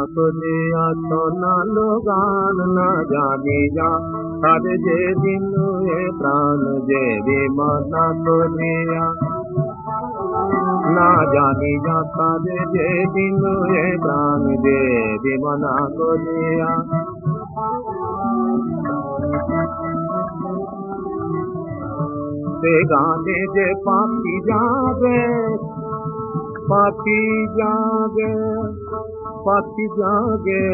করিয়া শোনালো গান না জানিয়া তার যেদিন প্রাণ যে মানা করিয়া না জানিয়া তার যেদিন প্রাণ যে মানা করিয়া সে গানে যে পাখি যাবে পাখি জাগে পাখি জাগে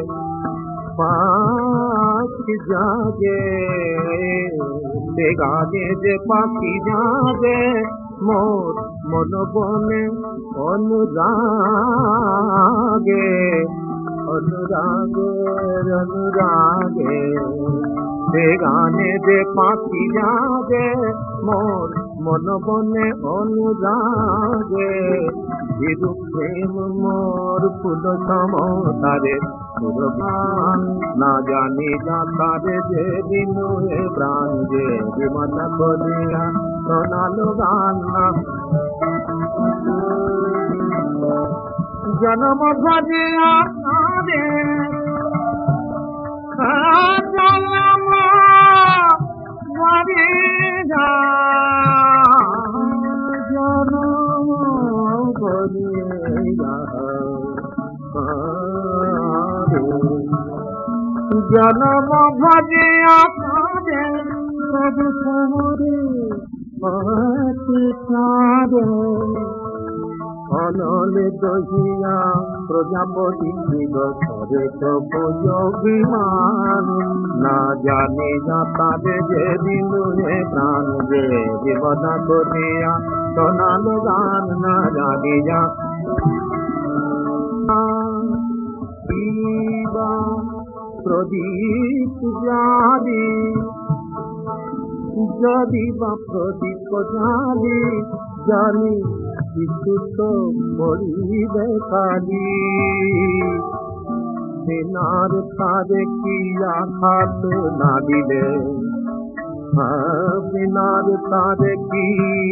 পাখি জাগে সে গানে যে পাখি জাগে মোর মন বনে অনুরাগে অনুরাগে অনুরাগে সে গানে যে পাখি জাগে মোর মন বনে অনুরাগে বিরূপ প্রেম মোর ফুল সমতারে গান না জানি যা তারে যে দিন প্রাণ যে বিমনা করিয়া শোনালো গান না জন্ম ভজিয়া তারে জন্ম ভজিয়া জন্ম ভজিয়া জন্ম ভজিয়া তারে সব সমরে পারে অনলে দহিয়া প্রজাপতি করে অভিমান না জানি যা তাদের যেদিন প্রাণ যে বিপদা করিয়া শোনালো গান না জানি যা প্রদীপ জালি যদি বা প্রদীপ জালি জানি কিছু তো পড়িবে কালি সেনার তারে কি আঘাত না দিলে সেনার তারে কি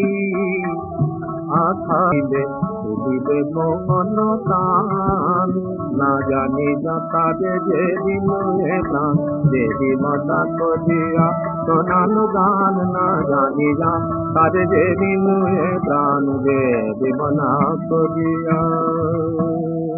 আঘাত দিলে মন কান না জানি যা তারে যেদিন প্রাণ দেবী মাতা করিয়া শোনালো গান না জানি যা তারে যেদিন প্রাণ দেবী মনা করিয়া